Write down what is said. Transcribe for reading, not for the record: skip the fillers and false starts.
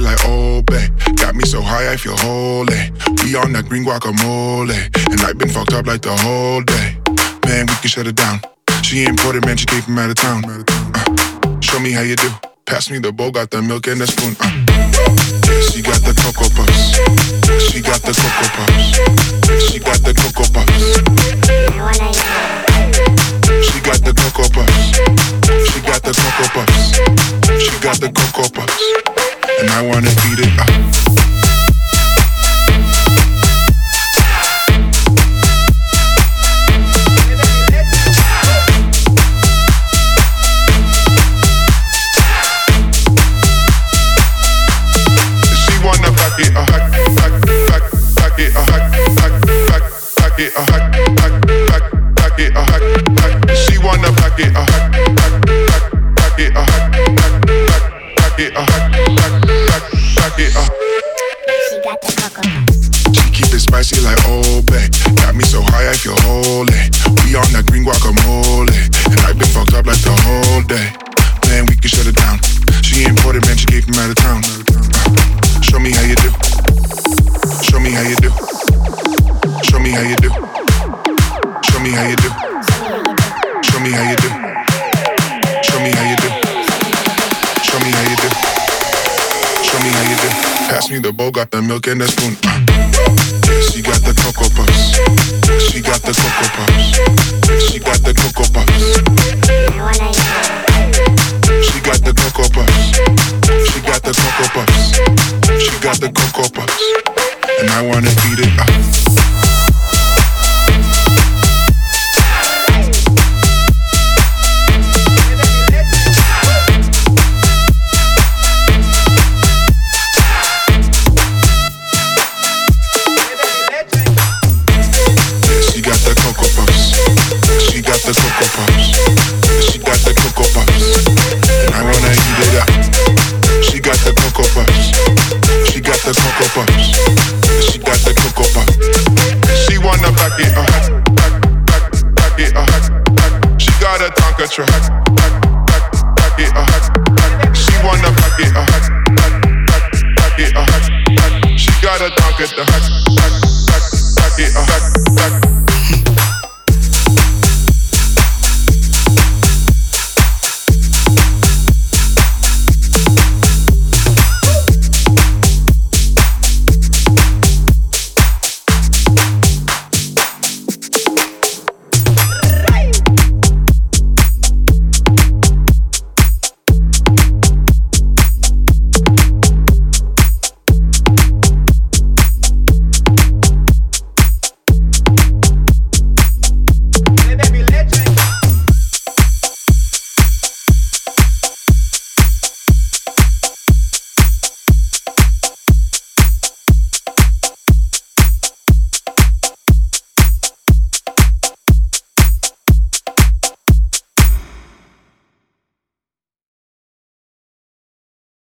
like, oh, babe. Got me so high, I feel holy. We on that green guacamole. And I've been fucked up like the whole day. Man, we can shut it down. She imported, man, she came from out of town. Show me how you do. Pass me the bowl, got the milk and the spoon. Yeah, she got the Cocoa Puffs. She got the Cocoa Puffs. She got the Cocoa Puffs. She got the Cocoa Puffs. She got the Cocoa Puffs. She got the Cocoa Puffs. And I wanna eat it up. Spicy like, oh, babe. Got me so high, I feel holy. We on that green guacamole. And I've been fucked up like the whole day. Man, we can shut it down. She imported, man, she came from out of town. Show me how you do. Show me how you do. Show me how you do. Show me how you do. Show me how you do. Show me how you do. Show me how you do. Show me how you do. Pass me the bowl, got the milk and the spoon. She got the Cocoa Puffs. She got the Cocoa Puffs. She got the Cocoa Puffs. She got the Cocoa Puffs. She got the Cocoa Puffs. She got the Cocoa Puffs. And I wanna eat it up. The Cocoa Puffs. She got the Cocoa Puffs. And I wanna eat it up. She got the Cocoa Puffs. She got the Cocoa Puffs. She got the Cocoa Puffs. She wanna back it up. Back it up. She got a Tonka truck. Back it up. She wanna back it up. Back it up. She got a Tonka truck. Back it up.